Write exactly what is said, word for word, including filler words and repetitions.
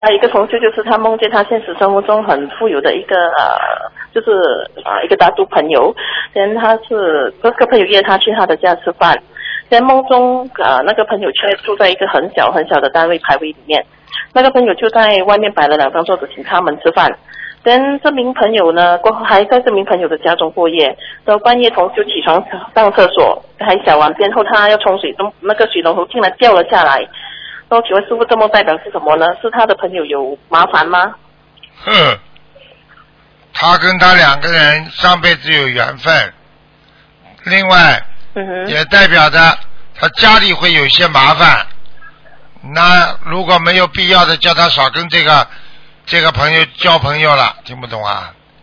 还有一个同学就是他梦见他现实生活中很富有的一个呃，就是呃一个大肚朋友，然后他是这个朋友约他去他的家吃饭，在梦中呃那个朋友却住在一个很小很小的单位排位里面，那个朋友就在外面摆了两张桌子请他们吃饭。但这名朋友呢，过后还在这名朋友的家中过夜，到半夜同就起床上厕所，还小完便后他要冲水，那个水龙头竟然掉了下来。那请问师傅，这么代表是什么呢？是他的朋友有麻烦吗？ 哼，他跟他两个人上辈子有缘分，另外， 嗯哼， 也代表着他家里会有些麻烦。那如果没有必要的，叫他少跟这个这个朋友交朋友了，听不懂啊？